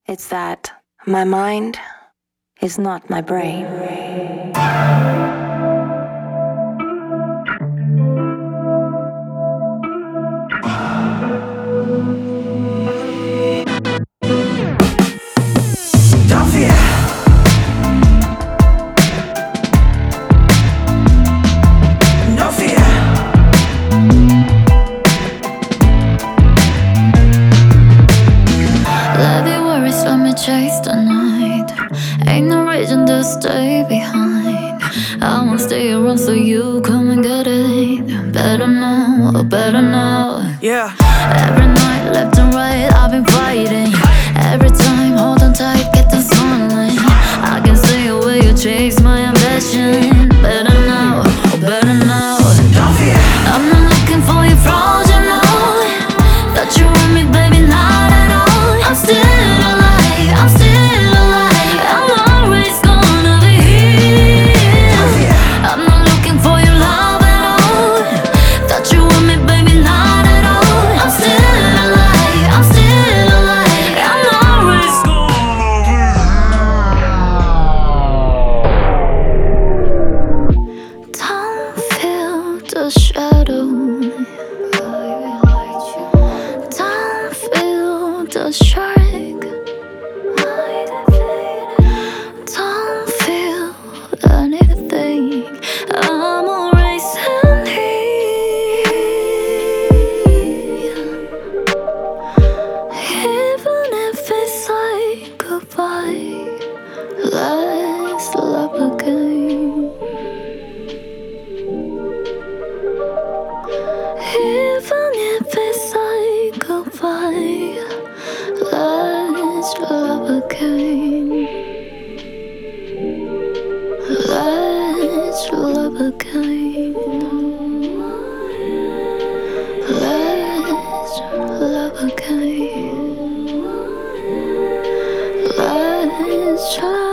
It's that my mind is not my brain. Don't fear. No fear. Let the worries let me chase the night. Ain't no reason to stay behind. I won't stay around so you come and get it. Better now, better now. Yeah. Every night, left and right, I've been fighting. Every time, hold on tight, get the sunlight. I can stay away, you chase my ambition. Better now, better now. Don't fear. I'm not looking for your flaws, you know. Thought you want me, baby, not at all. I'm still alive, I'm still alive. I'm always gonna be here. I'm not looking for your love at all. Thought you want me, baby, not at all. I'm still alive, I'm still alive. I'm always don't feel the shadow. Don't feel the shark. Don't feel anything. I'm always in here. Even if it's like goodbye, let's love again. Even if it's like goodbye, let's love again. Let's love again. Let's love again. Let's try.